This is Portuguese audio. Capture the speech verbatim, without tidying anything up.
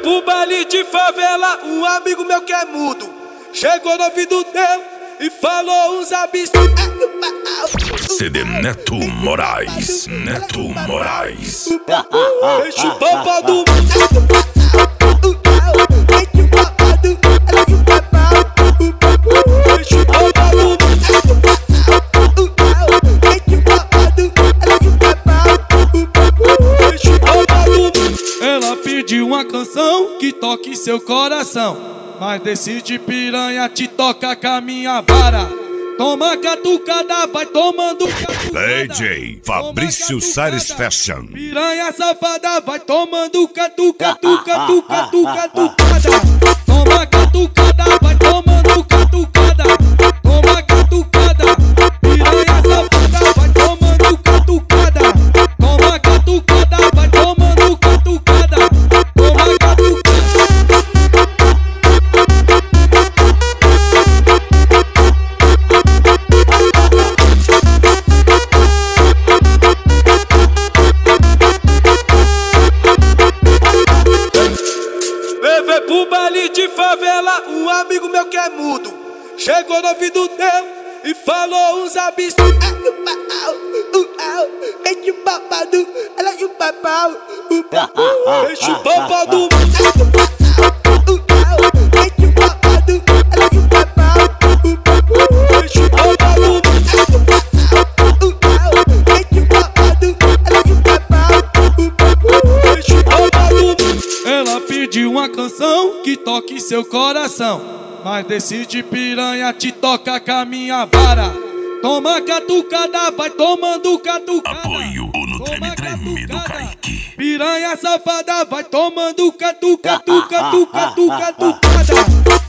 pro baile de favela, um amigo meu que é mudo chegou no ouvido dele e falou uns absurdos. C D Neto Moraes, Neto Moraes. Deixa o pau do Ela pediu uma canção que toque seu coração, mas decide piranha te toca com a minha vara. Toma catucada, vai tomando catucada. D J Fabrício Salles Fashion. Piranha safada, vai tomando catucada, catucada, catucada. Toma catucada, vai tomando catucada. Toma catucada. Piranha safada, vai tomando catucada. Toma catucada, vai tomando catucada. Toma catucada. Levei pro baile de favela, um amigo meu que é mudo chegou no ouvido dele e falou uns absurdos. Deixa o papado, ela e o papau. Deixa o papado. Deixa o papado, ela e o papau. Deixa o papado. Deixa o papado, ela e o papau. Deixa o papado. Ela pediu uma canção que toque seu coração, mas decide piranha te toca com a minha vara. Toma catucada, vai tomando catucada. Apoio no Treme Treme do Kaique. Piranha safada, vai tomando catucada, catucada, catucada.